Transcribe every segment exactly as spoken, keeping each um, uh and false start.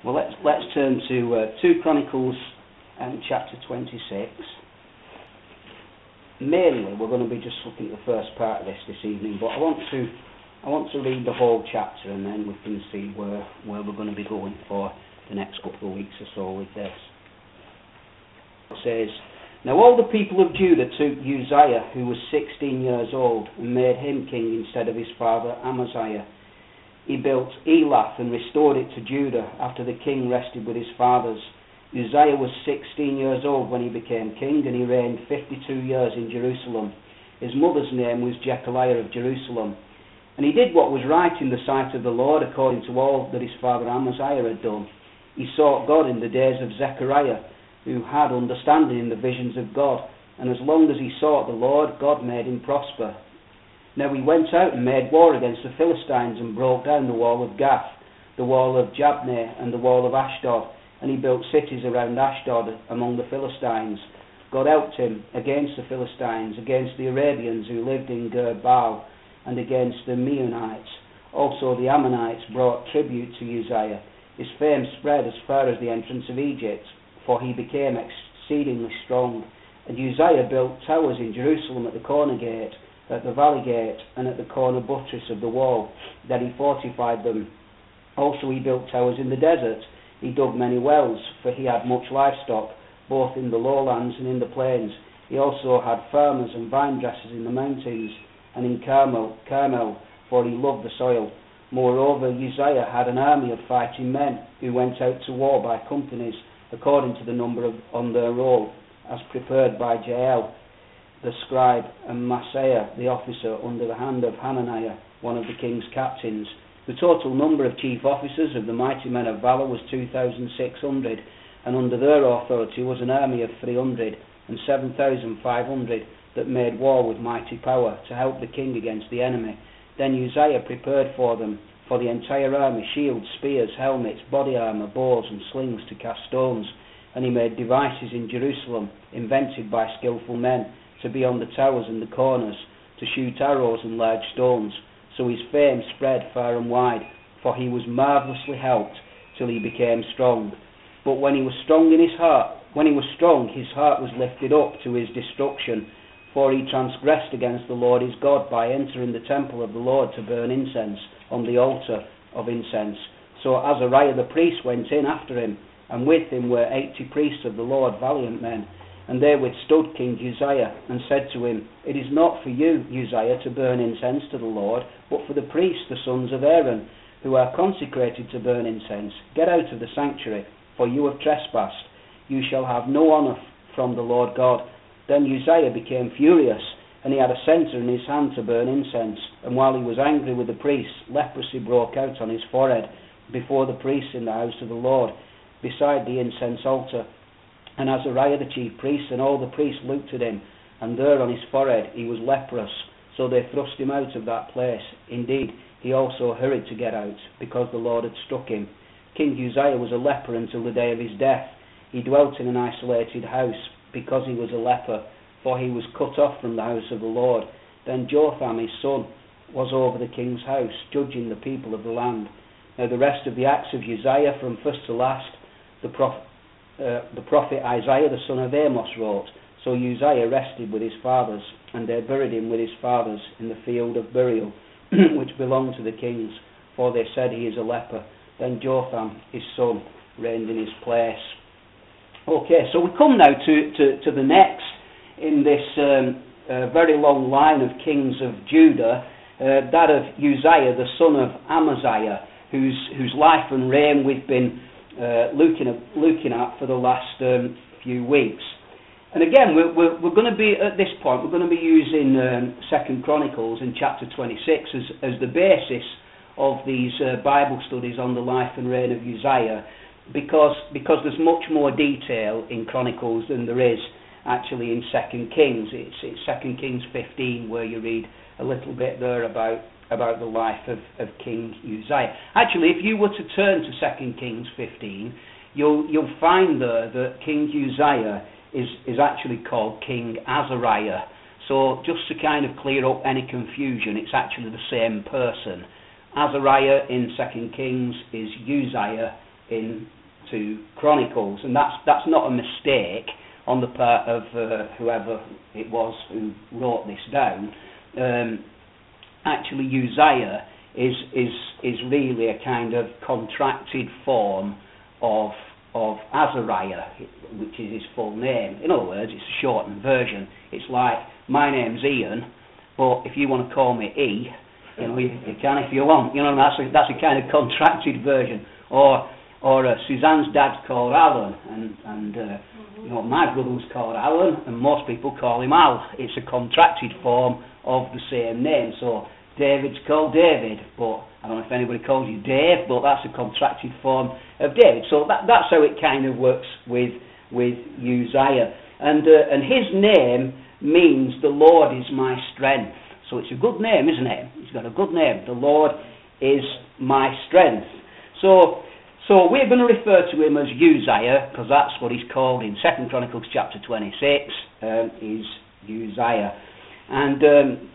Well, let's let's turn to uh, two Chronicles and chapter twenty-six. Mainly, we're going to be just looking at the first part of this this evening, but I want to I want to read the whole chapter, and then we can see where where we're going to be going for the next couple of weeks or so with this. It says, "Now all the people of Judah took Uzziah, who was sixteen years old, and made him king instead of his father Amaziah. He built Elath and restored it to Judah after the king rested with his fathers. Uzziah was sixteen years old when he became king, and he reigned fifty-two years in Jerusalem. His mother's name was Jechaliah of Jerusalem. And he did what was right in the sight of the Lord, according to all that his father Amaziah had done. He sought God in the days of Zechariah, who had understanding in the visions of God. And as long as he sought the Lord, God made him prosper. Now he went out and made war against the Philistines and broke down the wall of Gath, the wall of Jabneh, and the wall of Ashdod. And he built cities around Ashdod among the Philistines. God helped him against the Philistines, against the Arabians who lived in Gur-baal, and against the Meunites. Also the Ammonites brought tribute to Uzziah. His fame spread as far as the entrance of Egypt, for he became exceedingly strong. And Uzziah built towers in Jerusalem at the corner gate, at the valley gate, and at the corner buttress of the wall. Then he fortified them. Also he built towers in the desert. He dug many wells, for he had much livestock, both in the lowlands and in the plains. He also had farmers and vine dressers in the mountains, and in Carmel, Carmel, for he loved the soil. Moreover, Uzziah had an army of fighting men, who went out to war by companies, according to the number of, on their roll, as prepared by Jael, the scribe, and Maaseiah, the officer, under the hand of Hananiah, one of the king's captains. The total number of chief officers of the mighty men of valour was two thousand six hundred, and under their authority was an army of three hundred, and seven thousand five hundred that made war with mighty power, to help the king against the enemy. Then Uzziah prepared for them, for the entire army, shields, spears, helmets, body armour, bows, and slings to cast stones. And he made devices in Jerusalem, invented by skillful men, to be on the towers and the corners, to shoot arrows and large stones. So his fame spread far and wide, for he was marvellously helped till he became strong. But when he was strong in his heart, when he was strong, his heart was lifted up to his destruction, for he transgressed against the Lord his God by entering the temple of the Lord to burn incense on the altar of incense. So Azariah the priest went in after him, and with him were eighty priests of the Lord, valiant men. And they withstood King Uzziah, and said to him, It is not for you, Uzziah, to burn incense to the Lord, but for the priests, the sons of Aaron, who are consecrated to burn incense. Get out of the sanctuary, for you have trespassed. You shall have no honour from the Lord God. Then Uzziah became furious, and he had a censer in his hand to burn incense. And while he was angry with the priests, leprosy broke out on his forehead before the priests in the house of the Lord, beside the incense altar. And Azariah the chief priest and all the priests looked at him, and there on his forehead he was leprous. So they thrust him out of that place. Indeed, he also hurried to get out, because the Lord had struck him. King Uzziah was a leper until the day of his death. He dwelt in an isolated house, because he was a leper, for he was cut off from the house of the Lord. Then Jotham his son was over the king's house, judging the people of the land. Now the rest of the acts of Uzziah, from first to last, the prophet, uh, the prophet Isaiah the son of Amos wrote. So Uzziah rested with his fathers, and they buried him with his fathers in the field of burial, which belonged to the kings, for they said, He is a leper. Then Jotham his son reigned in his place." Okay, so we come now to, to, to the next in this um, uh, very long line of kings of Judah, uh, that of Uzziah, the son of Amaziah, whose whose life and reign we've been uh, looking at looking at for the last um, few weeks. And again, we're, we're, we're going to be at this point. We're going to be using um, Second Chronicles in chapter twenty-six as as the basis of these uh, Bible studies on the life and reign of Uzziah. Because because there's much more detail in Chronicles than there is actually in Second Kings. It's, it's Second Kings fifteen where you read a little bit there about about the life of, of King Uzziah. Actually, if you were to turn to Second Kings fifteen, you'll you'll find there that King Uzziah is is actually called King Azariah. So just to kind of clear up any confusion, it's actually the same person. Azariah in Second Kings is Uzziah in to Chronicles, and that's that's not a mistake on the part of uh, whoever it was who wrote this down. Um, actually, Uzziah is is is really a kind of contracted form of of Azariah, which is his full name. In other words, it's a shortened version. It's like, my name's Ian, but if you want to call me E, you know, you, you can if you want. You know, that's a, that's a kind of contracted version. Or or uh, Suzanne's dad's called Alan, and and uh, you know, my brother was called Alan, and most people call him Al. It's a contracted form of the same name. So David's called David, but I don't know if anybody calls you Dave, but that's a contracted form of David. So that, that's how it kind of works with with Uzziah. And uh, and his name means the Lord is my strength. So it's a good name, isn't it? He's got a good name. The Lord is my strength. So so we're going to refer to him as Uzziah, because that's what he's called in Second Chronicles chapter twenty-six, um, is Uzziah. And Um,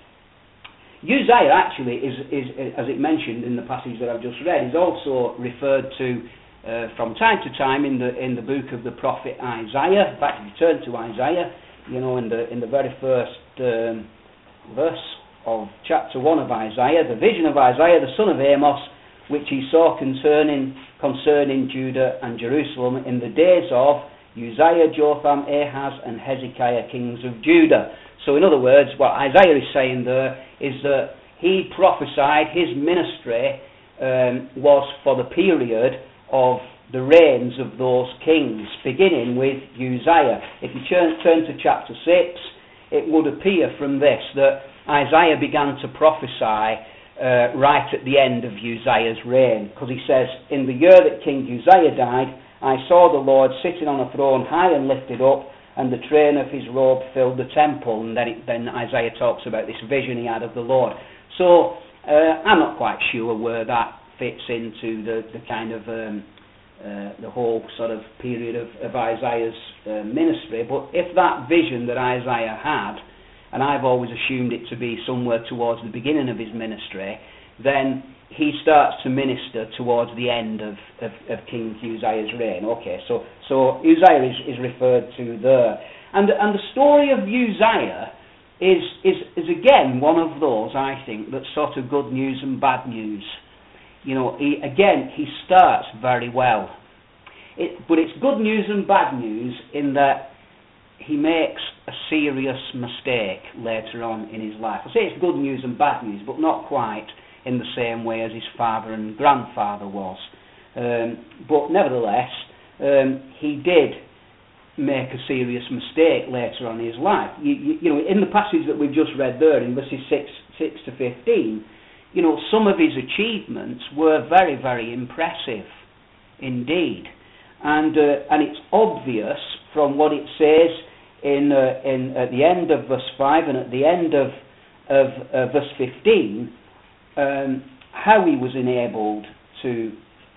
Uzziah actually is, is, as it mentioned in the passage that I've just read, is also referred to uh, from time to time in the in the book of the prophet Isaiah. In fact, if you turn to Isaiah, you know, in the in the very first um, verse of chapter one of Isaiah, the vision of Isaiah, the son of Amos, which he saw concerning concerning Judah and Jerusalem in the days of Uzziah, Jotham, Ahaz, and Hezekiah, kings of Judah. So in other words, what Isaiah is saying there is that he prophesied his ministry um, was for the period of the reigns of those kings, beginning with Uzziah. If you turn, turn to chapter six, it would appear from this that Isaiah began to prophesy uh, right at the end of Uzziah's reign, because he says, in the year that King Uzziah died, I saw the Lord sitting on a throne high and lifted up, and the train of his robe filled the temple. And then, it, then Isaiah talks about this vision he had of the Lord. So uh, I'm not quite sure where that fits into the, the kind of um, uh, the whole sort of period of, of Isaiah's uh, ministry. But if that vision that Isaiah had, and I've always assumed it to be somewhere towards the beginning of his ministry, then he starts to minister towards the end of, of, of King Uzziah's reign. Okay, so so Uzziah is, is referred to there. And, and the story of Uzziah is, is, is again one of those, I think, that's sort of good news and bad news. You know, he, again, he starts very well. It, but it's good news and bad news in that he makes a serious mistake later on in his life. I say it's good news and bad news, but not quite in the same way as his father and grandfather was. Um, but nevertheless, um, he did make a serious mistake later on in his life. You, you, you know, in the passage that we've just read there, in verses six, six to fifteen, you know, some of his achievements were very, very impressive indeed. And uh, and it's obvious from what it says in uh, in at the end of verse five and at the end of of uh, verse fifteen, um, how he was enabled to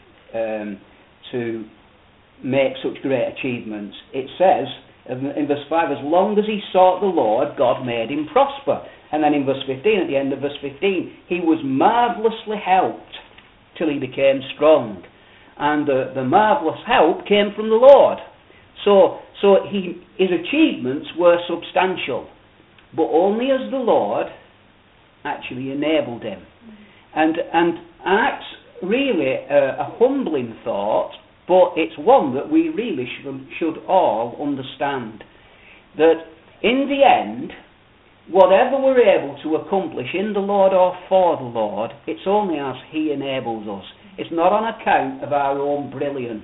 um, to make such great achievements. It says in verse five, as long as he sought the Lord, God made him prosper. And then in verse fifteen, at the end of verse fifteen, he was marvellously helped till he became strong. And the, the marvellous help came from the Lord. So, so he, his achievements were substantial, but only as the Lord actually enabled him. And, and, and that's really a, a humbling thought, but it's one that we really should, should all understand. That in the end, whatever we're able to accomplish in the Lord or for the Lord, it's only as he enables us. It's not on account of our own brilliance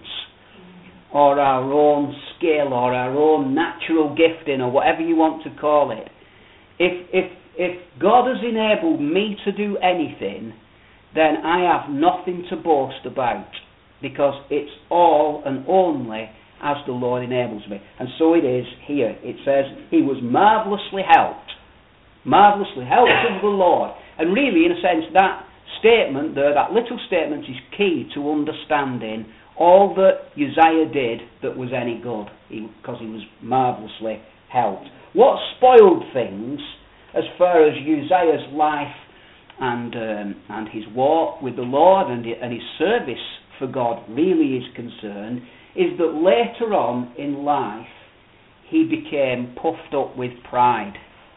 or our own skill or our own natural gifting or whatever you want to call it. If, if, if God has enabled me to do anything, then I have nothing to boast about, because it's all and only as the Lord enables me. And so it is here. It says he was marvellously helped. Marvellously helped of the Lord. And really, in a sense, that statement there, that little statement, is key to understanding all that Uzziah did that was any good, because he, he was marvellously helped. What spoiled things as far as Uzziah's life and um, and his walk with the Lord and, and his service for God really is concerned is that later on in life he became puffed up with pride,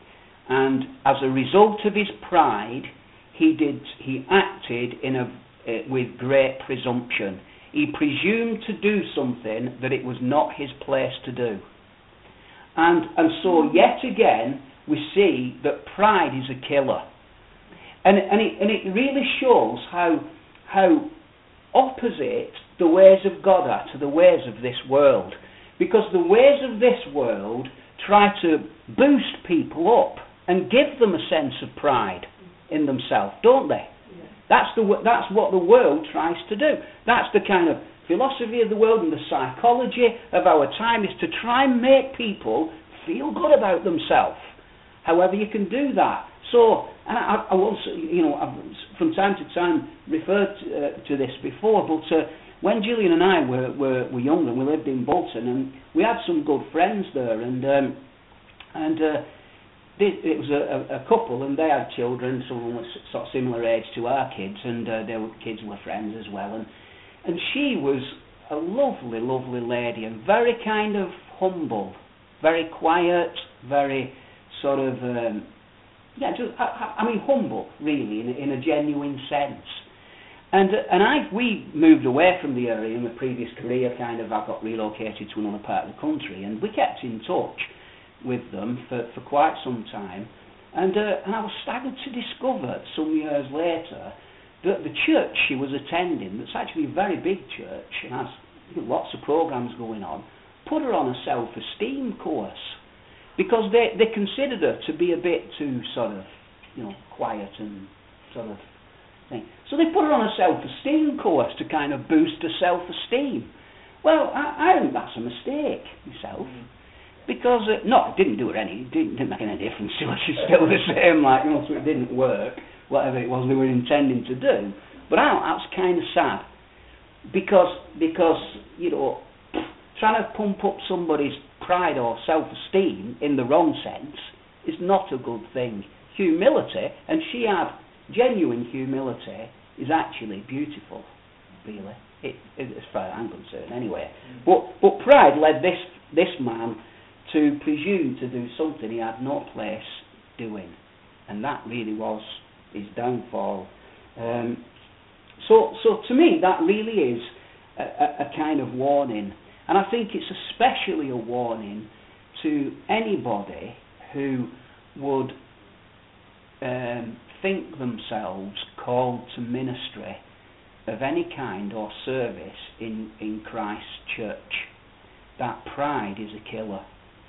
and as a result of his pride he did he acted in a uh, with great presumption. He presumed to do something that it was not his place to do. And and so yet again we see that pride is a killer. And and it and it really shows how how opposite the ways of God are to the ways of this world. Because the ways of this world try to boost people up and give them a sense of pride in themselves, don't they? Yeah. That's the that's what the world tries to do. That's the kind of philosophy of the world, and the psychology of our time is to try and make people feel good about themselves. However you can do that. So, and I, I also, you know, I've from time to time referred to, uh, to this before, but uh, when Gillian and I were, were, were younger, we lived in Bolton, and we had some good friends there, and um, and uh, this, it was a, a couple, and they had children, some of them were sort of similar age to our kids, and uh, their kids were friends as well, and and she was a lovely, lovely lady, and very kind of humble, very quiet, very sort of. Um, Yeah, just, I, I mean, humble, really, in a, in a genuine sense. And uh, and I we moved away from the area in my previous career. Kind of, I got relocated to another part of the country, and we kept in touch with them for, for quite some time. And uh, and I was staggered to discover some years later that the church she was attending, that's actually a very big church and has you know, lots of programs going on, put her on a self-esteem course. Because they, they considered her to be a bit too sort of, you know, quiet and sort of thing. So they put her on a self-esteem course to kind of boost her self-esteem. Well, I, I think that's a mistake myself. Because, uh, no, it didn't do her any, it didn't, didn't make any difference to her. She's still the same, like, you know, so it didn't work, whatever it was they were intending to do. But I, I was kind of sad. Because, because, you know, trying to pump up somebody's pride or self-esteem in the wrong sense is not a good thing. Humility, and she had genuine humility, is actually beautiful, really, it, it, as far as I'm concerned anyway. Mm. But but pride led this this man to presume to do something he had no place doing, and that really was his downfall. Um, so so to me that really is a, a, a kind of warning. And I think it's especially a warning to anybody who would um, think themselves called to ministry of any kind or service in, in Christ's church. That pride is a killer.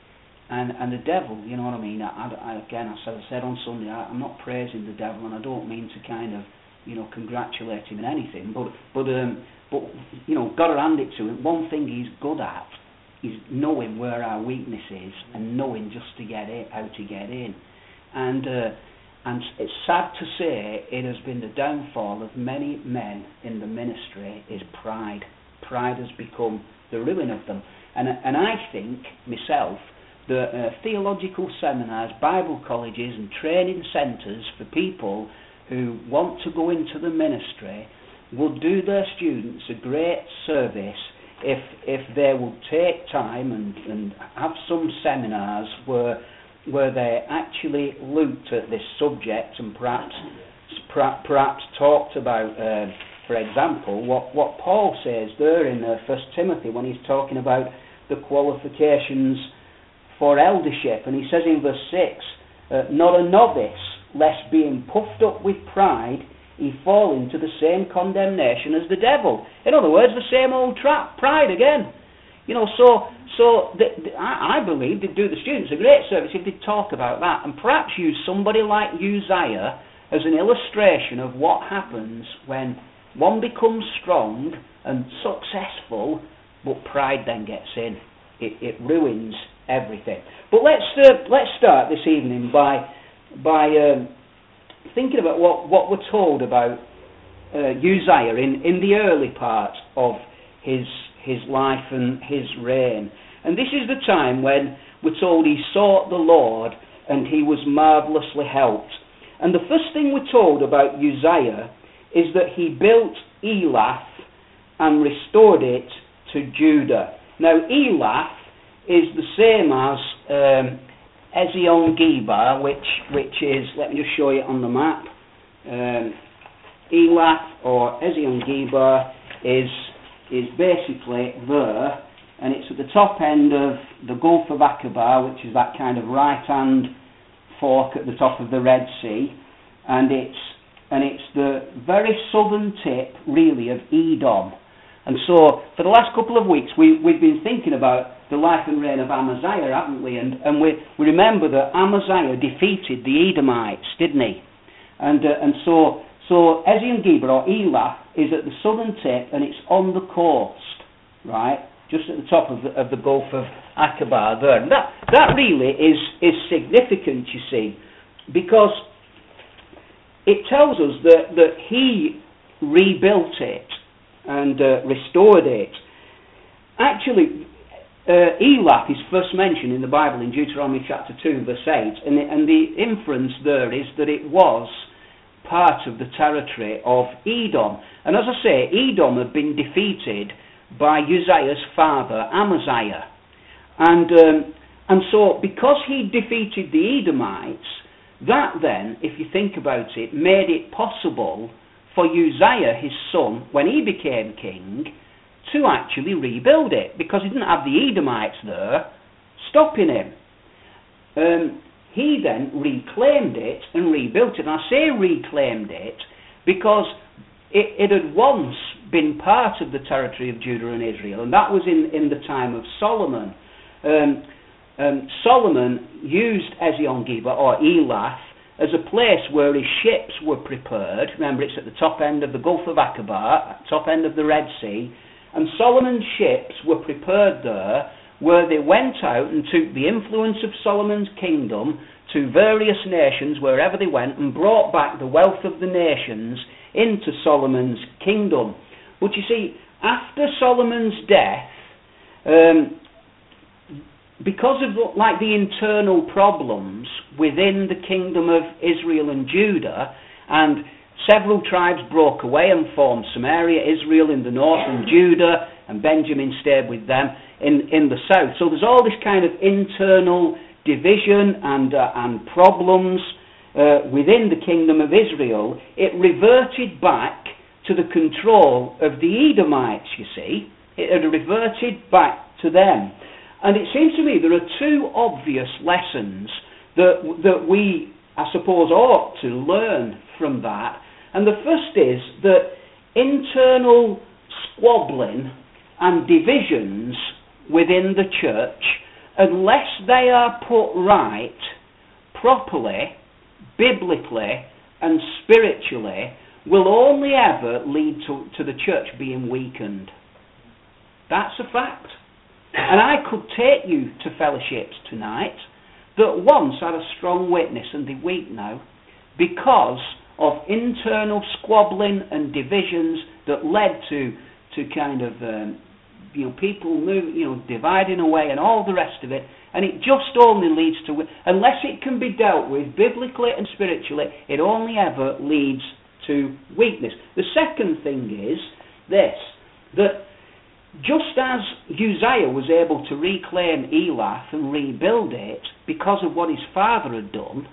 And and the devil, you know what I mean? I, I, again, as I said on Sunday, I, I'm not praising the devil, and I don't mean to kind of, you know, congratulate him in anything, but but um, but you know, got to hand it to him. One thing he's good at is knowing where our weakness is and knowing just to get in, how to get in. And uh, and it's sad to say it has been the downfall of many men in the ministry is pride. Pride has become the ruin of them. And and I think myself that uh, theological seminars, Bible colleges, and training centres for people who want to go into the ministry would do their students a great service if if they would take time and, and have some seminars where where they actually looked at this subject and perhaps perhaps talked about, uh, for example, what, what Paul says there in uh, First Timothy when he's talking about the qualifications for eldership, and he says in verse six, uh, not a novice, lest being puffed up with pride he fall into the same condemnation as the devil. In other words, the same old trap, pride again. You know, so so the, the, I, I believe they'd do the students a great service if they'd talk about that, and perhaps use somebody like Uzziah as an illustration of what happens when one becomes strong and successful, but pride then gets in. It, it ruins everything. But let's uh, let's start this evening by by. Um, thinking about what, what we're told about uh, Uzziah in, in the early part of his his life and his reign. And this is the time when we're told he sought the Lord and he was marvellously helped. And the first thing we're told about Uzziah is that he built Elath and restored it to Judah. Now, Elath is the same as um, Ezion-Geber, which which is, let me just show you on the map. Um, Elath or Ezion-Geber is is basically there, and it's at the top end of the Gulf of Aqaba, which is that kind of right-hand fork at the top of the Red Sea, and it's and it's the very southern tip, really, of Edom. And so, for the last couple of weeks, we, we've been thinking about the life and reign of Amaziah, haven't we? And, and we, we remember that Amaziah defeated the Edomites, didn't he? And uh, and so, so Ezion-Geber, or Elath, is at the southern tip, and it's on the coast, right? Just at the top of the, of the Gulf of Aqaba there. And that, that really is, is significant, you see, because it tells us that, that he rebuilt it and uh, restored it. Actually, uh, Elath is first mentioned in the Bible in Deuteronomy chapter two, verse eight, and the, and the inference there is that it was part of the territory of Edom. And as I say, Edom had been defeated by Uzziah's father, Amaziah. And, um, and so, because he defeated the Edomites, that then, if you think about it, made it possible for Uzziah, his son, when he became king, to actually rebuild it, because he didn't have the Edomites there stopping him. Um, he then reclaimed it and rebuilt it. And I say reclaimed it because it, it had once been part of the territory of Judah and Israel, and that was in, in the time of Solomon. Um, um, Solomon used Ezion-Geber, or Elath, as a place where his ships were prepared. Remember, it's at the top end of the Gulf of Aqaba, top end of the Red Sea, and Solomon's ships were prepared there, where they went out and took the influence of Solomon's kingdom to various nations wherever they went, and brought back the wealth of the nations into Solomon's kingdom. But you see, after Solomon's death, um, because of like the internal problems within the kingdom of Israel and Judah, and several tribes broke away and formed Samaria, Israel in the north, and Judah and Benjamin stayed with them in, in the south. So there's all this kind of internal division and, uh, and problems uh, within the kingdom of Israel. It reverted back to the control of the Edomites, you see. It had reverted back to them. And it seems to me there are two obvious lessons that that we, I suppose, ought to learn from that. And the first is that internal squabbling and divisions within the church, unless they are put right properly, biblically and spiritually, will only ever lead to, to the church being weakened. That's a fact. And I could take you to fellowships tonight that once had a strong witness and they're weak now because of internal squabbling and divisions that led to to kind of um, you know people move, you know dividing away and all the rest of it, and it just only leads to, unless it can be dealt with biblically and spiritually, it only ever leads to weakness. The second thing is this, that just as Uzziah was able to reclaim Elath and rebuild it because of what his father had done,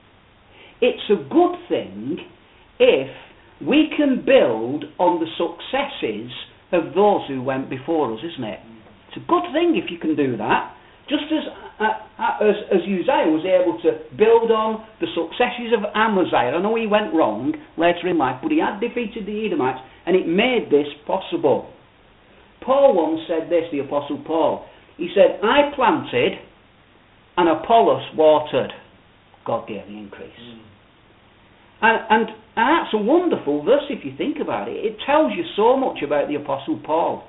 it's a good thing if we can build on the successes of those who went before us, isn't it? It's a good thing if you can do that. Just as uh, as, as Uzziah was able to build on the successes of Amaziah. I know he went wrong later in life, but he had defeated the Edomites, and it made this possible. Paul once said this, the Apostle Paul. He said, I planted and Apollos watered. God gave the increase. Mm. And, and, and that's a wonderful verse if you think about it. It tells you so much about the Apostle Paul.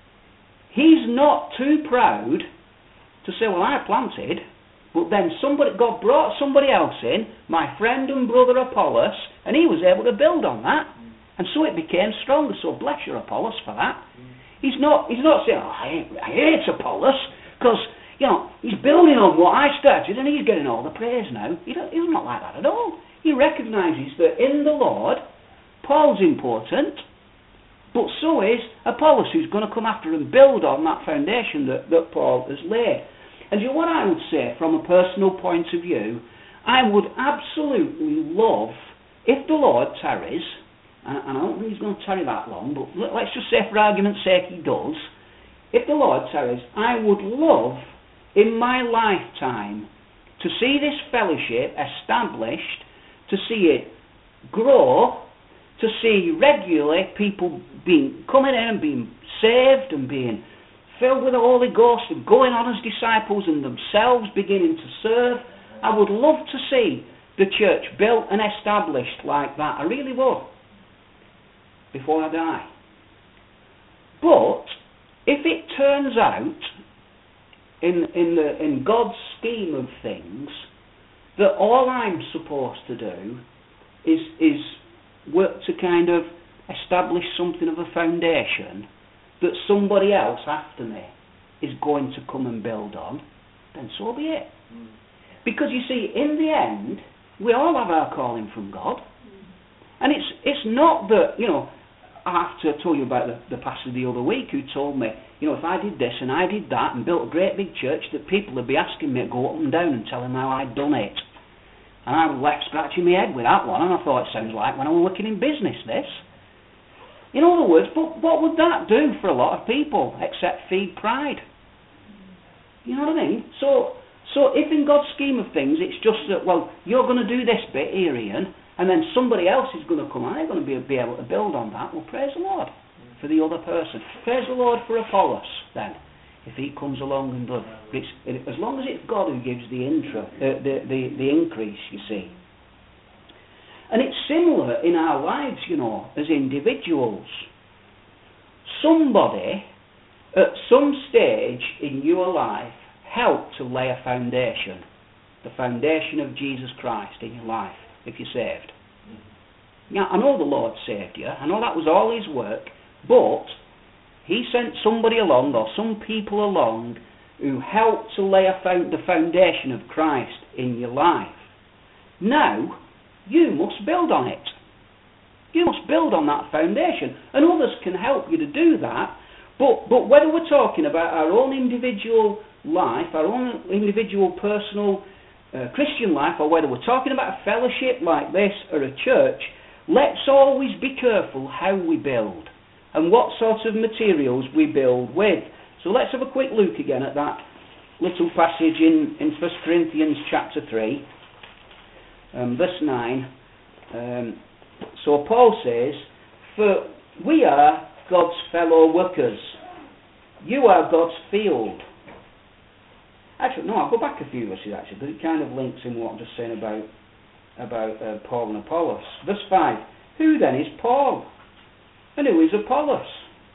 He's not too proud to say, well, I planted, but then somebody, God brought somebody else in, my friend and brother Apollos, and he was able to build on that. Mm. And so it became stronger. So bless your Apollos for that. Mm. He's not He's not saying, oh, I, I hate Apollos, because, you know, he's building on what I started and he's getting all the praise now. He don't, he's not like that at all. He recognises that in the Lord, Paul's important, But so is Apollos, who's going to come after and build on that foundation that, that Paul has laid. And you know what I would say from a personal point of view? I would absolutely love, if the Lord tarries, and I don't think he's going to tarry that long, but let's just say for argument's sake he does, if the Lord tarries, I would love in my lifetime to see this fellowship established, to see it grow, to see regularly people being coming in and being saved and being filled with the Holy Ghost and going on as disciples and themselves beginning to serve. I would love to see the church built and established like that. I really would. Before I die. But if it turns out in in the in God's scheme of things that all I'm supposed to do is is work to kind of establish something of a foundation that somebody else after me is going to come and build on, then so be it. Mm. Because you see, in the end, we all have our calling from God. Mm. And it's it's not that, you know, I have to tell you about the, the pastor the other week who told me, you know, if I did this and I did that and built a great big church, that people would be asking me to go up and down and tell them how I'd done it. And I was left scratching my head with that one, and I thought, it sounds like when I was working in business, this. In other words, but what would that do for a lot of people, except feed pride? You know what I mean? So, so if in God's scheme of things, it's just that, well, you're going to do this bit here, Ian, and then somebody else is going to come and they're going to be, be able to build on that, well, praise the Lord for the other person. Praise the Lord for Apollos, then, if he comes along and does. It's, it, as long as it's God who gives the, intro, uh, the, the, the increase, you see. And it's similar in our lives, you know, as individuals. Somebody, at some stage in your life, helped to lay a foundation. The foundation of Jesus Christ in your life, if you're saved. Now, I know the Lord saved you. I know that was all his work. But he sent somebody along, or some people along, who helped to lay a found, the foundation of Christ in your life. Now, you must build on it. You must build on that foundation. And others can help you to do that. But, but whether we're talking about our own individual life, our own individual personal uh, Christian life, or whether we're talking about a fellowship like this or a church, let's always be careful how we build and what sorts of materials we build with. So let's have a quick look again at that little passage in, in First Corinthians chapter three, um, verse nine. Um, so Paul says, "For we are God's fellow workers. You are God's field." Actually, no, I'll go back a few verses actually, because it kind of links in what I'm just saying about, about uh, Paul and Apollos. Verse five, "Who then is Paul? And who is Apollos?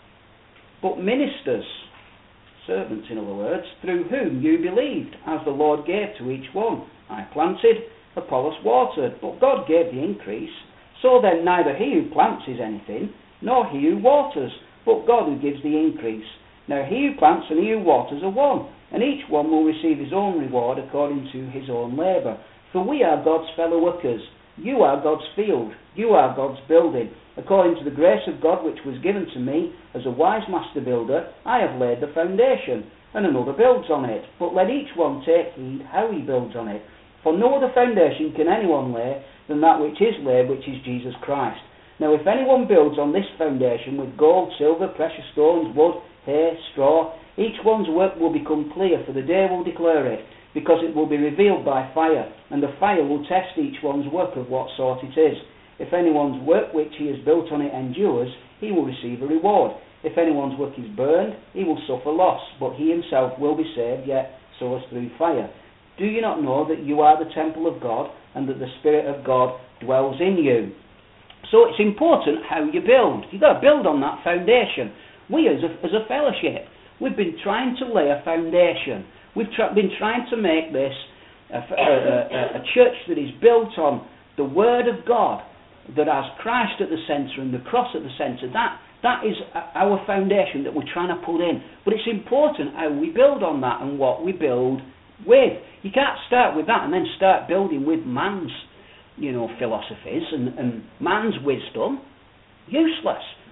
But ministers," servants in other words, "through whom you believed, as the Lord gave to each one. I planted, Apollos watered, but God gave the increase. So then neither he who plants is anything, nor he who waters, but God who gives the increase. Now he who plants and he who waters are one, and each one will receive his own reward according to his own labour. For we are God's fellow workers. You are God's field. You are God's building. According to the grace of God which was given to me, as a wise master builder, I have laid the foundation, and another builds on it. But let each one take heed how he builds on it. For no other foundation can anyone lay than that which is laid, which is Jesus Christ. Now if anyone builds on this foundation with gold, silver, precious stones, wood, hay, straw, each one's work will become clear, for the day will declare it, because it will be revealed by fire, and the fire will test each one's work of what sort it is. If anyone's work which he has built on it endures, he will receive a reward. If anyone's work is burned, he will suffer loss, but he himself will be saved, yet so as through fire. Do you not know that you are the temple of God, and that the Spirit of God dwells in you?" So it's important how you build. You've got to build on that foundation. We as a, as a fellowship, we've been trying to lay a foundation. We've tra- been trying to make this a, a, a, a church that is built on the Word of God, that has Christ at the centre and the cross at the centre. That that is our foundation that we're trying to put in. But it's important how we build on that and what we build with. You can't start with that and then start building with man's, you know, philosophies and, and man's wisdom. Useless.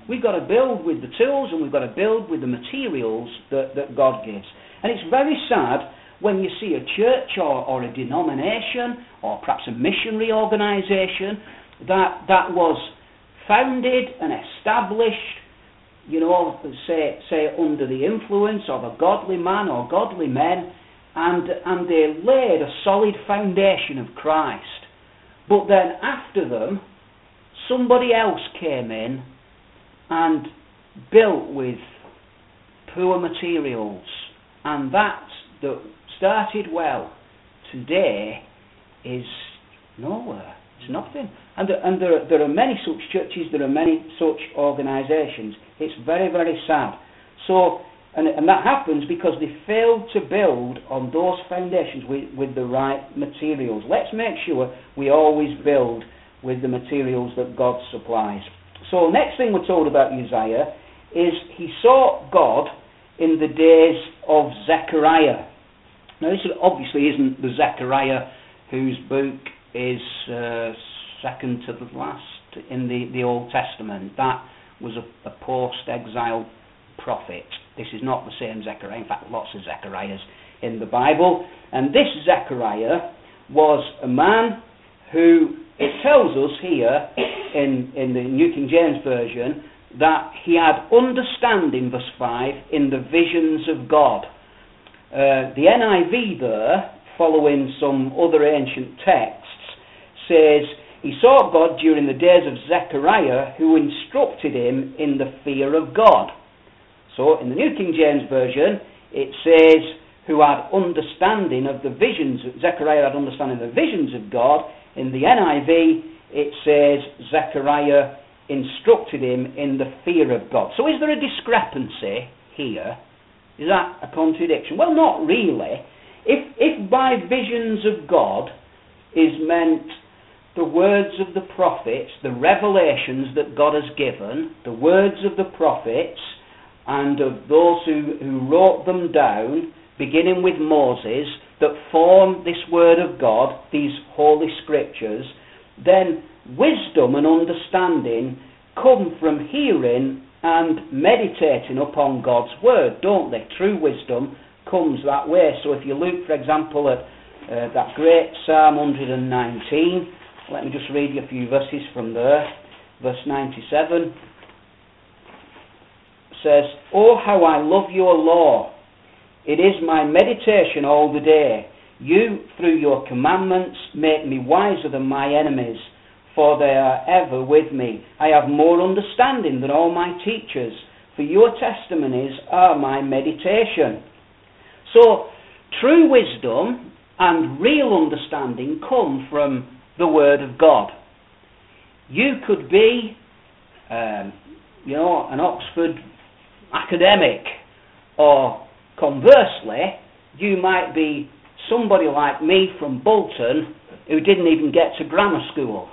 We've got to build with the tools, and we've got to build with the materials that, that God gives. And it's very sad when you see a church or, or a denomination or perhaps a missionary organisation that that was founded and established, you know, say say under the influence of a godly man or godly men, and and they laid a solid foundation of Christ. But then after them, somebody else came in and built with poor materials, and that that started well today is nowhere. It's nothing. And, there, and there, there are many such churches, there are many such organisations. It's very, very sad. So, and, and that happens because they failed to build on those foundations with, with the right materials. Let's make sure we always build with the materials that God supplies. So, next thing we're told about Uzziah is he sought God in the days of Zechariah. Now, this obviously isn't the Zechariah whose book is uh, second to the last in the, the Old Testament. That was a, a post-exile prophet. This is not the same Zechariah. In fact, lots of Zechariahs in the Bible. And this Zechariah was a man who, it tells us here in, in the New King James Version, that he had understanding, verse five, in the visions of God. Uh, the N I V there, following some other ancient texts, says, he sought God during the days of Zechariah, who instructed him in the fear of God. So, in the New King James Version, it says, who had understanding of the visions, Zechariah had understanding of the visions of God. In the N I V, it says, Zechariah instructed him in the fear of God. So, is there a discrepancy here? Is that a contradiction? Well, not really. If, if by visions of God is meant the words of the prophets, the revelations that God has given, the words of the prophets, and of those who, who wrote them down, beginning with Moses, that form this word of God, these holy scriptures, then wisdom and understanding come from hearing and meditating upon God's word, don't they? True wisdom comes that way. So if you look, for example, at uh, that great Psalm one nineteen, let me just read you a few verses from there. Verse ninety-seven says, "Oh, how I love your law! It is my meditation all the day. You, through your commandments, make me wiser than my enemies, for they are ever with me. I have more understanding than all my teachers, for your testimonies are my meditation." So, true wisdom and real understanding come from the Word of God. You could be, um, you know, an Oxford academic, or conversely, you might be somebody like me from Bolton who didn't even get to grammar school.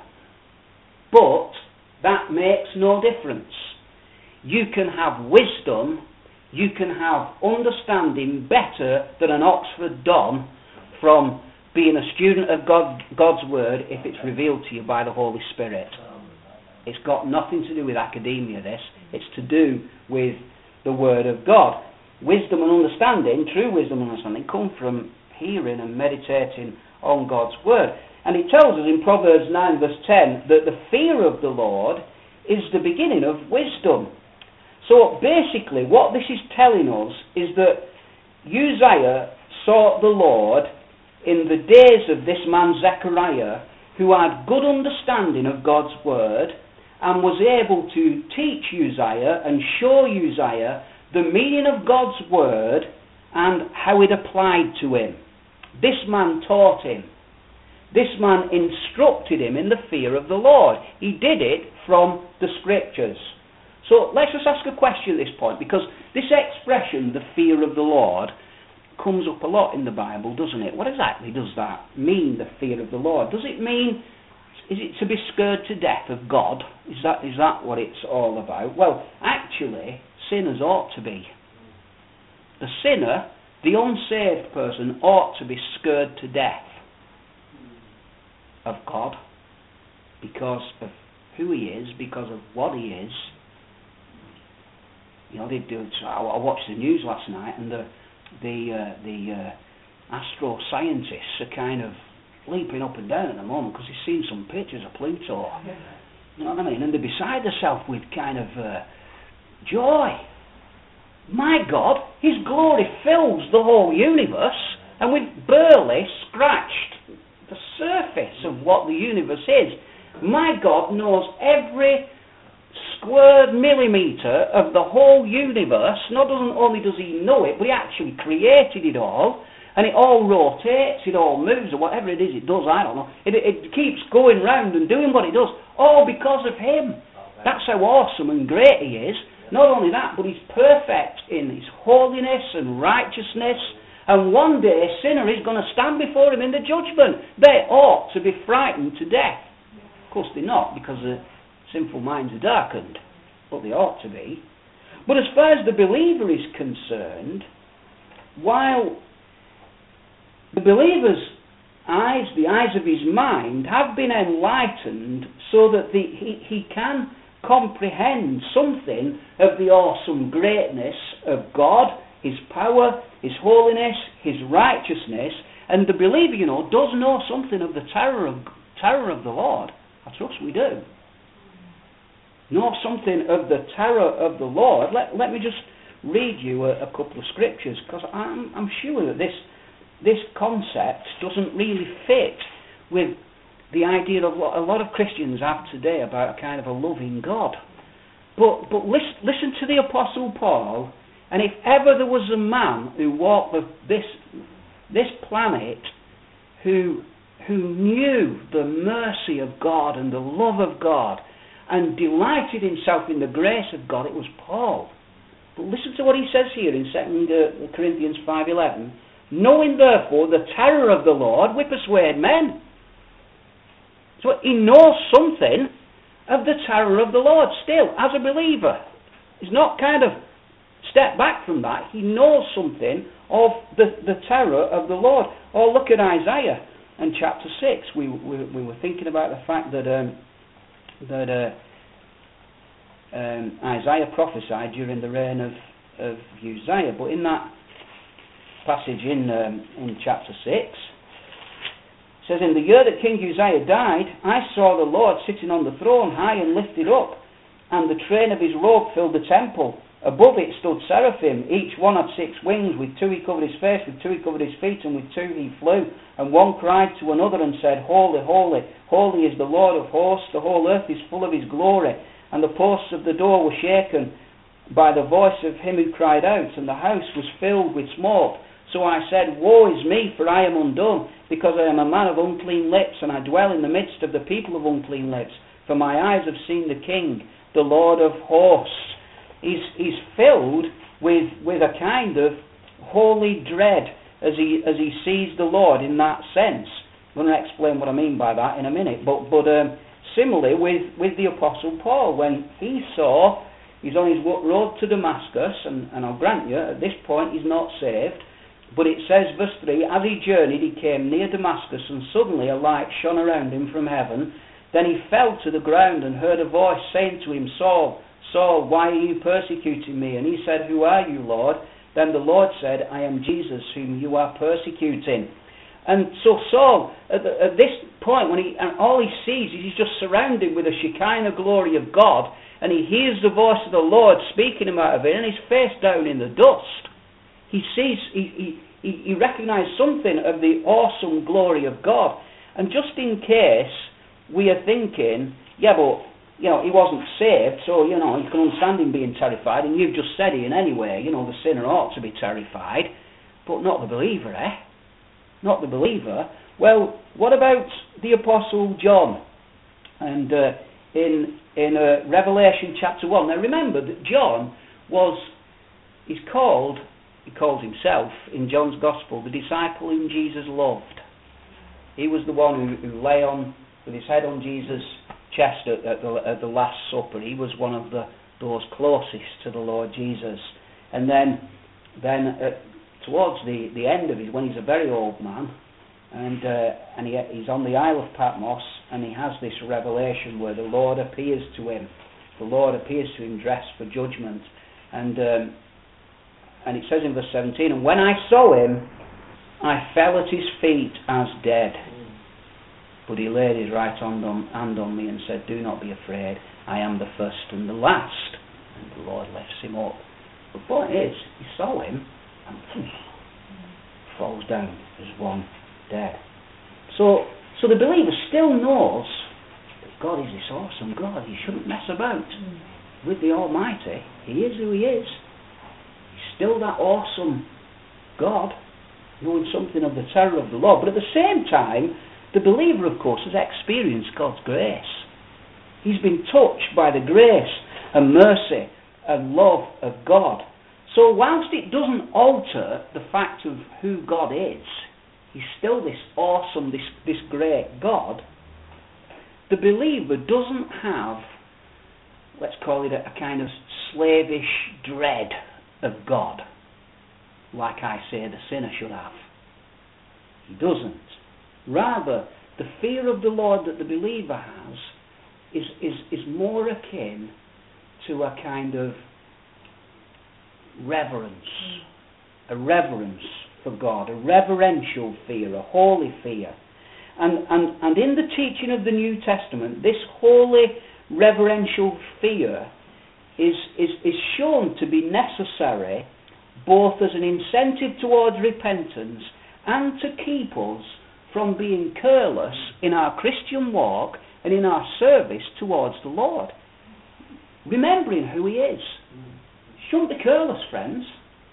But that makes no difference. You can have wisdom, you can have understanding better than an Oxford Don from being a student of God, God's Word if it's revealed to you by the Holy Spirit. It's got nothing to do with academia, this. It's to do with the Word of God. Wisdom and understanding, true wisdom and understanding, come from hearing and meditating on God's Word. And it tells us in Proverbs nine verse ten that the fear of the Lord is the beginning of wisdom. So basically what this is telling us is that Uzziah sought the Lord in the days of this man Zechariah, who had good understanding of God's Word and was able to teach Uzziah and show Uzziah the meaning of God's Word and how it applied to him. This man taught him. This man instructed him in the fear of the Lord. He did it from the Scriptures. So let's just ask a question at this point, because this expression, the fear of the Lord, comes up a lot in the Bible, doesn't it? What exactly does that mean, the fear of the Lord? Does it mean, is it to be scared to death of God? Is that is that what it's all about? Well, actually, sinners ought to be. The sinner, the unsaved person, ought to be scared to death of God, because of who he is, because of what he is, you know, they do. So I, I watched the news last night, and the the uh, the uh, astro scientists are kind of leaping up and down at the moment because they've seen some pictures of Pluto. You know what I mean? And they're beside themselves with kind of uh, joy. My God, His glory fills the whole universe, and we've barely scratched the surface of what the universe is. My God knows every square millimetre of the whole universe. Not doesn't only does He know it, but He actually created it all, and it all rotates, it all moves, or whatever it is it does, I don't know. It, it keeps going round and doing what it does, all because of Him. That's how awesome and great He is. Not only that, but He's perfect in His holiness and righteousness. And one day a sinner is going to stand before Him in the judgment. They ought to be frightened to death. Of course they're not, because the sinful minds are darkened. But they ought to be. But as far as the believer is concerned, while the believer's eyes, the eyes of his mind, have been enlightened so that the, he, he can comprehend something of the awesome greatness of God, His power, His holiness, His righteousness, and the believer, you know, does know something of the terror of terror of the Lord. I trust we do. Know something of the terror of the Lord. Let, let me just read you a, a couple of scriptures, because I'm, I'm sure that this this concept doesn't really fit with the idea of what a lot of Christians have today about a kind of a loving God. But but listen, listen to the Apostle Paul, and if ever there was a man who walked the, this this planet who who knew the mercy of God and the love of God and delighted himself in the grace of God, it was Paul. But listen to what he says here in Second Corinthians five eleven. Knowing therefore the terror of the Lord, we persuade men. So he knows something of the terror of the Lord still, as a believer. He's not kind of stepped back from that. He knows something of the, the terror of the Lord. Or look at Isaiah in chapter six. We, we, we were thinking about the fact that, um, that uh, um, Isaiah prophesied during the reign of, of Uzziah. But in that passage in, um, in chapter six, it says, in the year that King Uzziah died, I saw the Lord sitting on the throne, high and lifted up, and the train of His robe filled the temple. Above it stood seraphim, each one had six wings, with two he covered his face, with two he covered his feet, and with two he flew. And one cried to another and said, Holy, holy, holy is the Lord of hosts, the whole earth is full of His glory. And the posts of the door were shaken by the voice of him who cried out, and the house was filled with smoke. So I said, Woe is me, for I am undone, because I am a man of unclean lips, and I dwell in the midst of the people of unclean lips. For my eyes have seen the King, the Lord of hosts. He's, he's filled with, with a kind of holy dread as he, as he sees the Lord in that sense. I'm going to explain what I mean by that in a minute. But, but um, similarly with, with the Apostle Paul, when he saw, he's on his road to Damascus, and, and I'll grant you, at this point he's not saved, but it says, verse three, as he journeyed, he came near Damascus, and suddenly a light shone around him from heaven. Then he fell to the ground and heard a voice saying to him, Saul, Saul, why are you persecuting me? And he said, Who are you, Lord? Then the Lord said, I am Jesus, whom you are persecuting. And so Saul, at, the, at this point, when he and all he sees is he's just surrounded with the Shekinah glory of God, and he hears the voice of the Lord speaking him out of it, and he's face down in the dust. He sees, he, he, he recognized something of the awesome glory of God. And just in case we are thinking, yeah, but, you know, he wasn't saved, so, you know, you can understand him being terrified, and you've just said it in any way, you know, the sinner ought to be terrified, but not the believer, eh? Not the believer. Well, what about the Apostle John? And uh, in, in uh, Revelation chapter one, now remember that John was, he's called... He calls himself, in John's Gospel, the disciple whom Jesus loved. He was the one who, who lay on with his head on Jesus' chest at, at, the, at the Last Supper. He was one of the those closest to the Lord Jesus. And then, then uh, towards the, the end of it, when he's a very old man, and uh, and he, he's on the Isle of Patmos, and he has this revelation where the Lord appears to him. The Lord appears to him dressed for judgment. And um, and it says in verse seventeen, and when I saw him, I fell at his feet as dead. But he laid his right hand on, hand on me and said, do not be afraid, I am the first and the last. And the Lord lifts him up. The point is, he saw him and poof, falls down as one dead. So, so the believer still knows that God is this awesome God. He shouldn't mess about mm. with the Almighty. He is who he is. He's still that awesome God, knowing something of the terror of the Lord. But at the same time, the believer, of course, has experienced God's grace. He's been touched by the grace and mercy and love of God. So whilst it doesn't alter the fact of who God is, he's still this awesome, this, this great God, the believer doesn't have, let's call it a, a kind of slavish dread of God, like I say the sinner should have. He doesn't. Rather, the fear of the Lord that the believer has is, is, is more akin to a kind of reverence, a reverence for God, a reverential fear, a holy fear. And, and, and in the teaching of the New Testament, this holy reverential fear is, is, is shown to be necessary both as an incentive towards repentance and to keep us from being careless in our Christian walk and in our service towards the Lord. Remembering who he is. Shouldn't be careless, friends.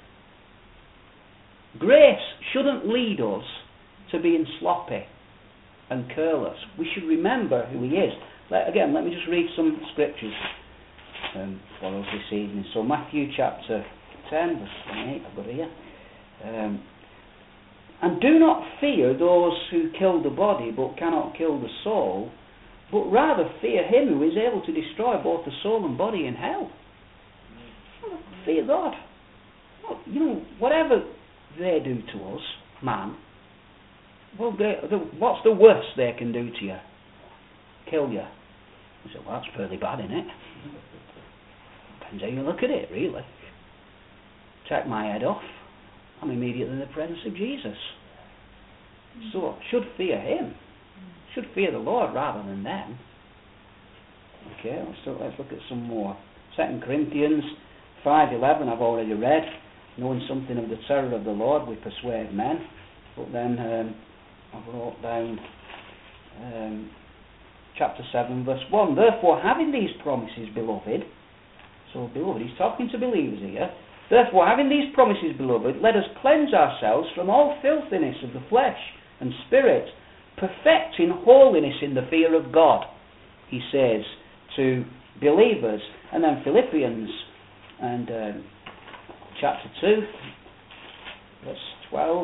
Grace shouldn't lead us to being sloppy and careless. We should remember who he is. Let, again, let me just read some scriptures um, for us this evening. So Matthew chapter ten, verse twenty-eight, I've got it here. Um, and do not fear those who kill the body but cannot kill the soul, but rather fear him who is able to destroy both the soul and body in hell. Fear God. You know, whatever they do to us, man, well, they, they, what's the worst they can do to you? Kill you. You say, well, that's pretty bad, isn't it? Depends how you look at it, really. Take my head off, I'm immediately in the presence of Jesus. So, should fear him. Should fear the Lord rather than them. Okay, let's, let's look at some more. Second Corinthians five eleven, I've already read. Knowing something of the terror of the Lord, we persuade men. But then um, I wrote down um, chapter seven, verse one. Therefore, having these promises, beloved, so beloved, he's talking to believers here. Therefore, having these promises, beloved, let us cleanse ourselves from all filthiness of the flesh and spirit, perfecting holiness in the fear of God, he says to believers. And then Philippians and um, chapter two, verse twelve.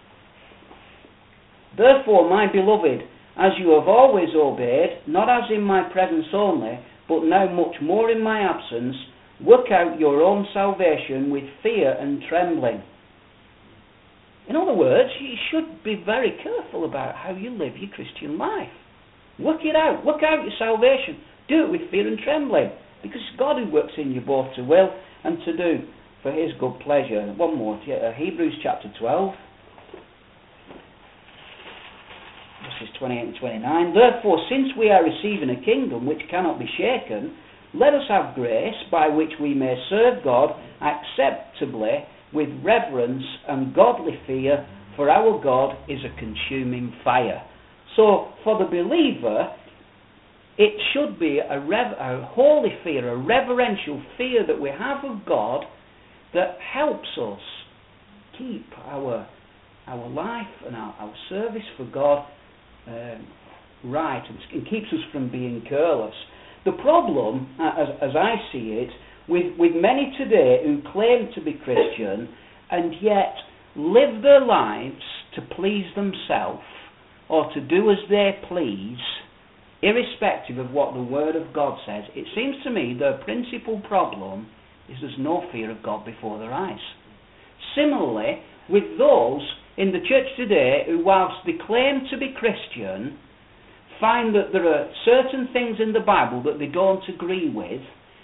Therefore, my beloved, as you have always obeyed, not as in my presence only, but now much more in my absence, work out your own salvation with fear and trembling. In other words, you should be very careful about how you live your Christian life. Work it out. Work out your salvation. Do it with fear and trembling. Because it's God who works in you both to will and to do for his good pleasure. One more. Hebrews chapter twelve. Verses twenty-eight and twenty-nine. Therefore, since we are receiving a kingdom which cannot be shaken, let us have grace by which we may serve God acceptably with reverence and godly fear, for our God is a consuming fire. So, for the believer, it should be a, rev- a holy fear, a reverential fear that we have of God that helps us keep our our life and our, our service for God um, right and, and keeps us from being careless. The problem, as, as I see it, with, with many today who claim to be Christian and yet live their lives to please themselves or to do as they please, irrespective of what the Word of God says, it seems to me their principal problem is there's no fear of God before their eyes. Similarly, with those in the church today who, whilst they claim to be Christian, find that there are certain things in the Bible that they don't agree with,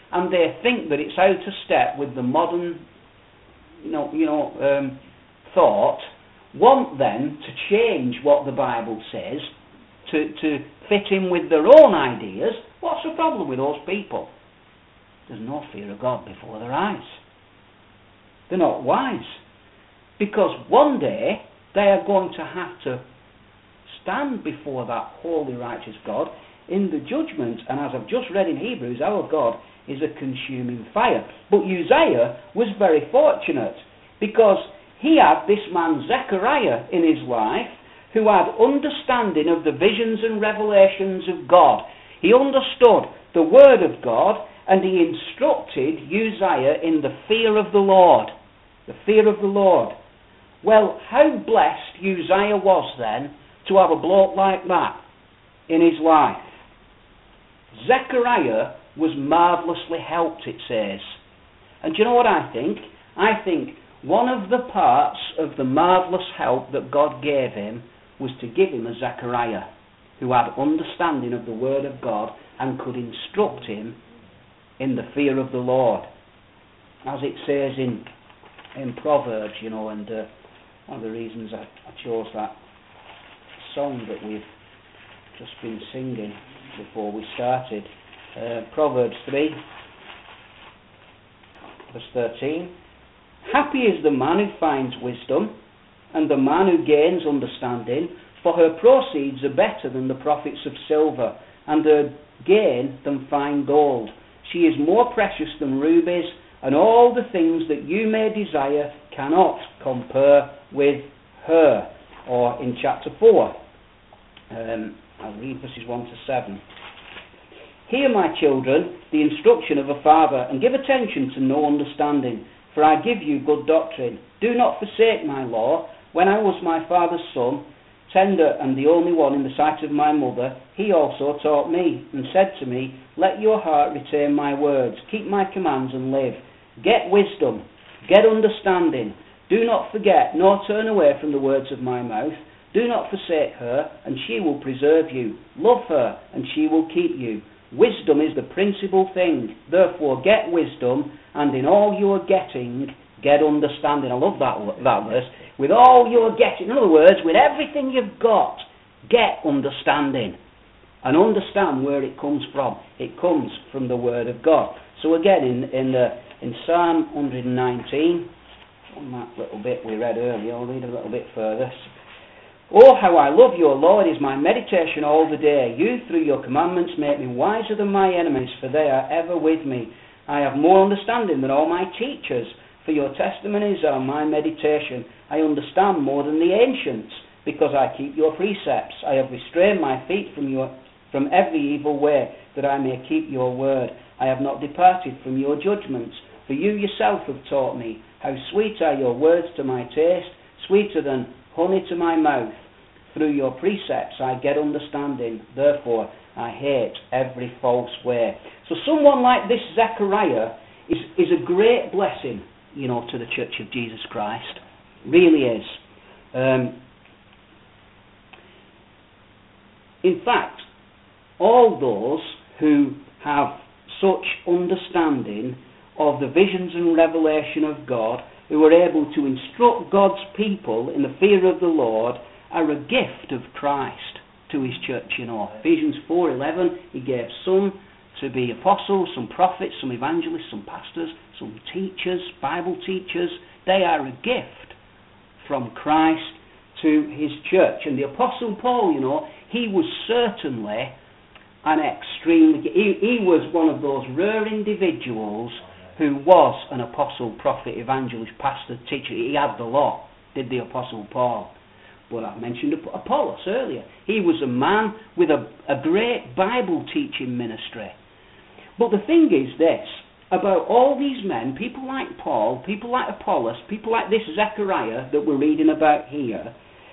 and they think that it's out of step with the modern, you know, you know, um, thought, want then to change what the Bible says to, to fit in with their own ideas. What's the problem with those people? There's no fear of God before their eyes. They're not wise. Because one day they are going to have to stand before that holy, righteous God in the judgment. And as I've just read in Hebrews, our God is a consuming fire. But Uzziah was very fortunate, because he had this man Zechariah in his life who had understanding of the visions and revelations of God. He understood the Word of God, and he instructed Uzziah in the fear of the Lord. The fear of the Lord. Well, how blessed Uzziah was then to have a bloke like that in his life. Zechariah was marvellously helped, it says. And do you know what I think? I think one of the parts of the marvellous help that God gave him was to give him a Zechariah who had understanding of the Word of God and could instruct him in the fear of the Lord. As it says in in Proverbs, you know, and uh, one of the reasons I, I chose that song that we've just been singing before we started, uh, Proverbs three, verse thirteen. Happy is the man who finds wisdom, and the man who gains understanding, for her proceeds are better than the profits of silver, and her gain than fine gold. She is more precious than rubies, and all the things that you may desire cannot compare with her. Or in chapter four, um, I'll read verses one to seven. Hear, my children, the instruction of a father, and give attention to no understanding, for I give you good doctrine. Do not forsake my law. When I was my father's son, tender and the only one in the sight of my mother, he also taught me, and said to me, let your heart retain my words, keep my commands and live. Get wisdom, get understanding. Do not forget, nor turn away from the words of my mouth. Do not forsake her, and she will preserve you. Love her, and she will keep you. Wisdom is the principal thing. Therefore get wisdom, and in all you are getting, get understanding. I love that, that verse. With all you are getting, in other words, with everything you've got, get understanding. And understand where it comes from. It comes from the Word of God. So again, in in, the, in Psalm one nineteen, on that little bit we read earlier, I'll read a little bit further. Oh, how I love your Lord is my meditation all the day. You, through your commandments, make me wiser than my enemies, for they are ever with me. I have more understanding than all my teachers, for your testimonies are my meditation. I understand more than the ancients, because I keep your precepts. I have restrained my feet from your from every evil way, that I may keep your word. I have not departed from your judgments, for you yourself have taught me. How sweet are your words to my taste, sweeter than honey to my mouth. Through your precepts I get understanding, therefore I hate every false way. So someone like this Zechariah is, is a great blessing, you know, to the Church of Jesus Christ. Really is. Um, in fact, all those who have such understanding of the visions and revelation of God, who are able to instruct God's people in the fear of the Lord, are a gift of Christ to his church, you know. Ephesians four eleven, he gave some to be apostles, some prophets, some evangelists, some pastors, some teachers, Bible teachers. They are a gift from Christ to his church. And the Apostle Paul, you know, he was certainly an extremely... He, he was one of those rare individuals who was an apostle, prophet, evangelist, pastor, teacher. He had the lot, did the Apostle Paul. Well, I mentioned Apollos earlier. He was a man with a, a great Bible teaching ministry. But the thing is this, about all these men, people like Paul, people like Apollos, people like this Zechariah that we're reading about here,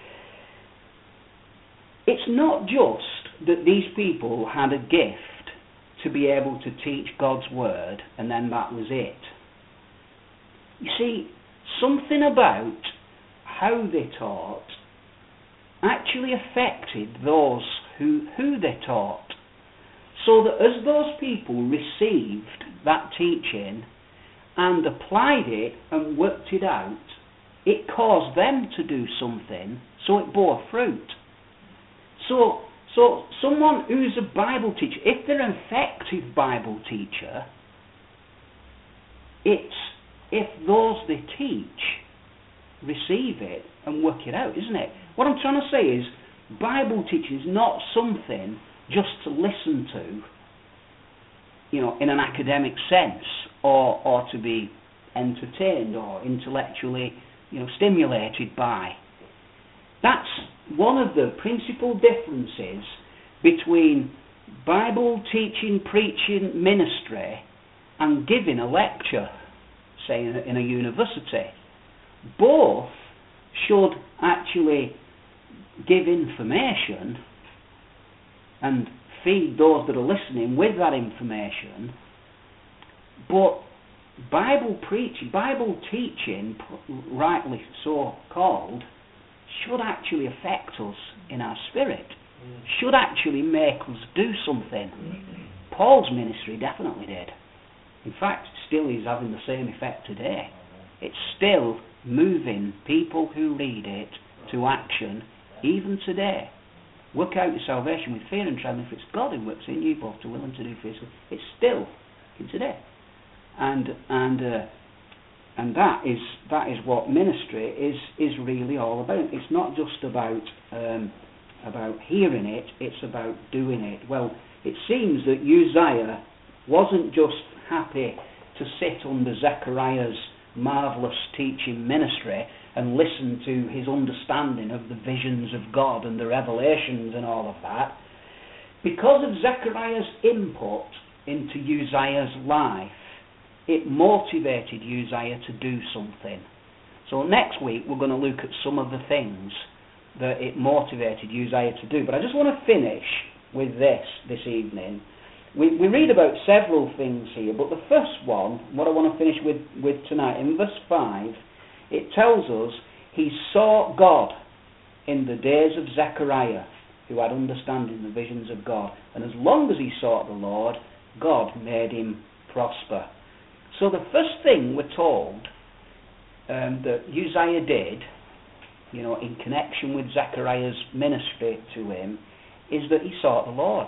it's not just that these people had a gift to be able to teach God's word and then that was it. You see, something about how they taught actually affected those who, who they taught. So that as those people received that teaching and applied it and worked it out, it caused them to do something, so it bore fruit. So, so someone who's a Bible teacher, if they're an effective Bible teacher, it's if those they teach receive it and work it out, isn't it? What I'm trying to say is, Bible teaching is not something just to listen to, you know, in an academic sense, or or to be entertained or intellectually, you know, stimulated by. That's one of the principal differences between Bible teaching, preaching, ministry, and giving a lecture, say in a, in a university. Both should actually give information and feed those that are listening with that information, but Bible preaching, Bible teaching, rightly so called, should actually affect us in our spirit, mm. should actually make us do something. Mm-hmm. Paul's ministry definitely did. In fact, still is having the same effect today. It's still moving people who read it to action, even today. Work out your salvation with fear and trembling, for it's God who works in you both to will and to do for his will. It's still in today. And and uh, and that is that is what ministry is is really all about. It's not just about um, about hearing it, it's about doing it. Well, it seems that Uzziah wasn't just happy to sit under Zechariah's marvellous teaching ministry and listen to his understanding of the visions of God and the revelations and all of that. Because of Zechariah's input into Uzziah's life, it motivated Uzziah to do something. So next week we're going to look at some of the things that it motivated Uzziah to do. But I just want to finish with this this evening. We, we read about several things here, but the first one, what I want to finish with, with tonight, in verse five, it tells us he sought God in the days of Zechariah, who had understanding the visions of God. And as long as he sought the Lord, God made him prosper. So the first thing we're told um, that Uzziah did, you know, in connection with Zechariah's ministry to him, is that he sought the Lord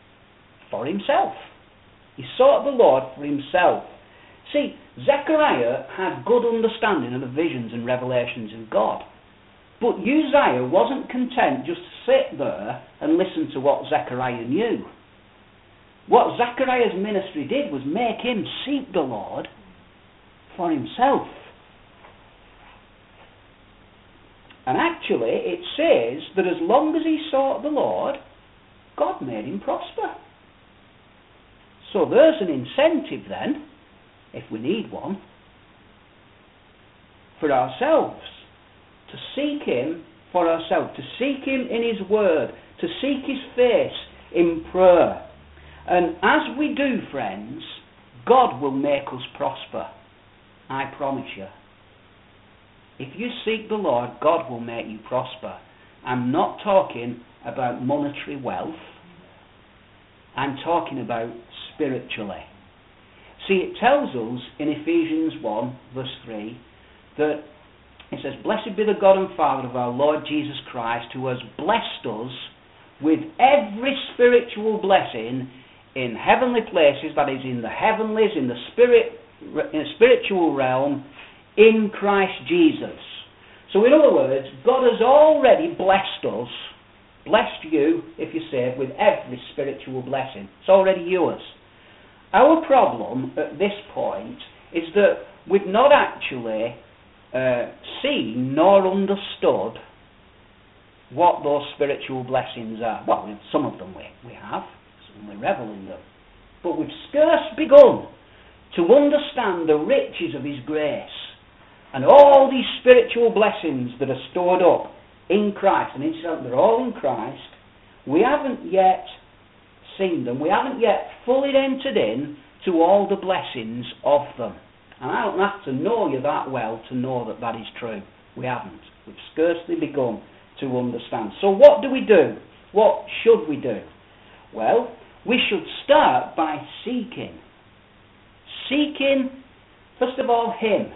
for himself. He sought the Lord for himself. See, Zechariah had good understanding of the visions and revelations of God. But Uzziah wasn't content just to sit there and listen to what Zechariah knew. What Zechariah's ministry did was make him seek the Lord for himself. And actually, it says that as long as he sought the Lord, God made him prosper. So there's an incentive then, if we need one, for ourselves to seek him for ourselves, to seek him in his word, to seek his face in prayer. And as we do, friends, God will make us prosper. I promise you. If you seek the Lord, God will make you prosper. I'm not talking about monetary wealth. I'm talking about spiritually. See, it tells us in Ephesians one, verse three, that it says, "Blessed be the God and Father of our Lord Jesus Christ, who has blessed us with every spiritual blessing in heavenly places," that is, in the heavenlies, in the spirit, in the spiritual realm, in Christ Jesus. So in other words, God has already blessed us, blessed you, if you're saved, with every spiritual blessing. It's already yours. Our problem at this point is that we've not actually uh, seen nor understood what those spiritual blessings are. Well, some of them we, we have, some we revel in them. But we've scarce begun to understand the riches of his grace and all these spiritual blessings that are stored up in Christ. And incidentally, they're all in Christ. We haven't yet seen them. We haven't yet fully entered in to all the blessings of them. And I don't have to know you that well to know that that is true. We haven't. We've scarcely begun to understand. So what do we do? What should we do? Well, we should start by seeking. Seeking, first of all, Him,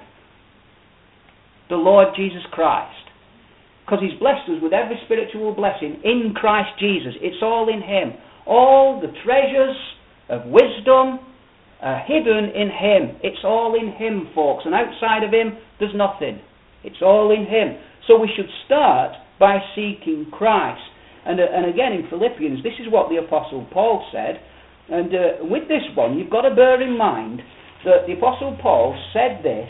the Lord Jesus Christ. Because He's blessed us with every spiritual blessing in Christ Jesus. It's all in Him. All the treasures of wisdom are hidden in Him. It's all in Him, folks. And outside of Him, there's nothing. It's all in Him. So we should start by seeking Christ. And, uh, and again, in Philippians, this is what the Apostle Paul said. And uh, with this one, you've got to bear in mind that the Apostle Paul said this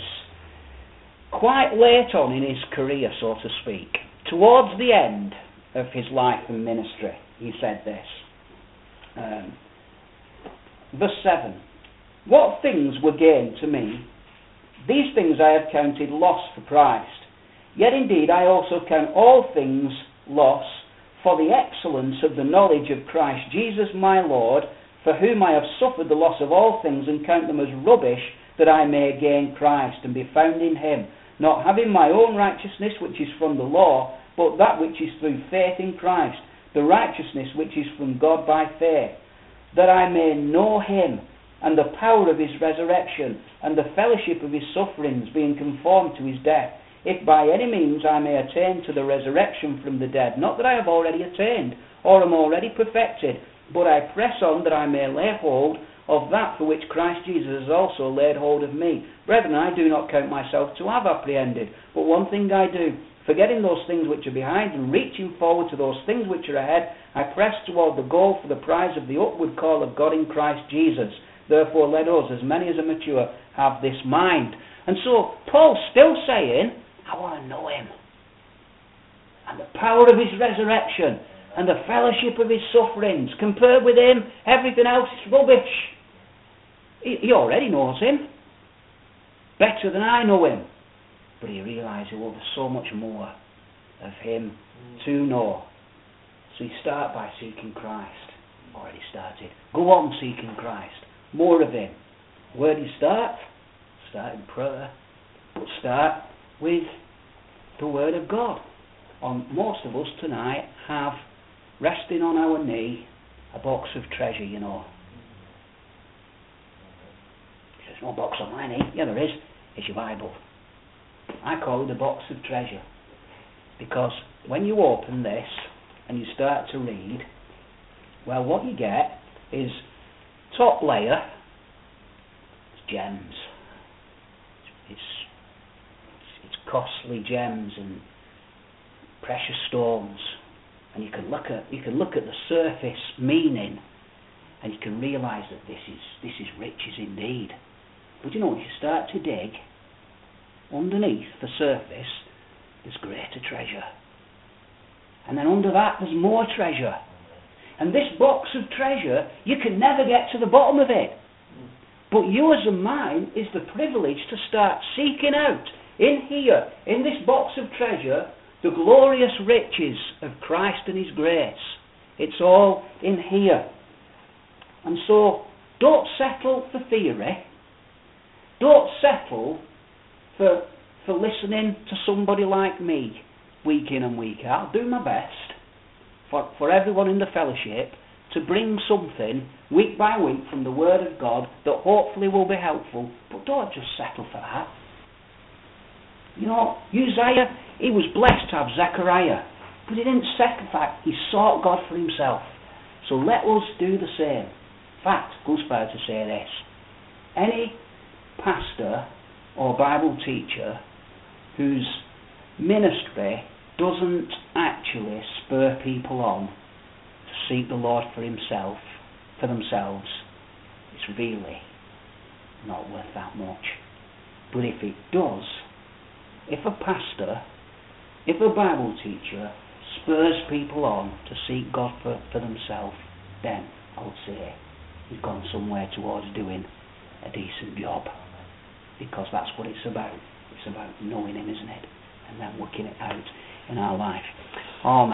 quite late on in his career, so to speak. Towards the end of his life and ministry, he said this. Um, verse seven. What things were gained to me, these things I have counted loss for Christ. Yet indeed I also count all things loss for the excellence of the knowledge of Christ Jesus my Lord, for whom I have suffered the loss of all things, and count them as rubbish, that I may gain Christ, and be found in Him, not having my own righteousness which is from the law, but that which is through faith in Christ, the righteousness which is from God by faith, that I may know Him, and the power of His resurrection, and the fellowship of His sufferings, being conformed to His death, if by any means I may attain to the resurrection from the dead. Not that I have already attained, or am already perfected, but I press on that I may lay hold of that for which Christ Jesus has also laid hold of me. Brethren, I do not count myself to have apprehended, but one thing I do, forgetting those things which are behind, and reaching forward to those things which are ahead, I press toward the goal for the prize of the upward call of God in Christ Jesus. Therefore let us, as many as are mature, have this mind. And so, Paul's still saying, I want to know Him, and the power of His resurrection, and the fellowship of His sufferings. Compared with Him, everything else is rubbish. He, he already knows Him better than I know Him, but he realises, well, there's so much more of Him to know. So you start by seeking Christ. Already started. Go on seeking Christ. More of Him. Where do you start? Start in prayer. But start with the Word of God. On most of us tonight have, resting on our knee, a box of treasure, you know. There's no box on my knee. Yeah, there is. It's your Bible. I call it a box of treasure. Because when you open this and you start to read, well, what you get is top layer, it's gems. It's it's costly gems and precious stones, and you can look at you can look at the surface meaning, and you can realise that this is this is riches indeed. But you know, if you start to dig underneath the surface, there's greater treasure, and then under that there's more treasure. And this box of treasure, you can never get to the bottom of it. But yours and mine is the privilege to start seeking out, in here, in this box of treasure, the glorious riches of Christ and His grace. It's all in here. And so, don't settle for theory. Don't settle for, for listening to somebody like me, week in and week out. I'll do my best for, for everyone in the fellowship to bring something week by week from the Word of God that hopefully will be helpful, but don't just settle for that. You know, Uzziah, he was blessed to have Zechariah, but he didn't settle for that. He sought God for himself. So let us do the same. In fact, goes further to say this: any pastor or Bible teacher whose ministry doesn't actually spur people on to seek the Lord for himself, for themselves, it's really not worth that much. But if it does, if a pastor, if a Bible teacher spurs people on to seek God for, for themselves, then I would say he's gone somewhere towards doing a decent job. Because that's what it's about. It's about knowing Him, isn't it? And then working it out in our life. Amen.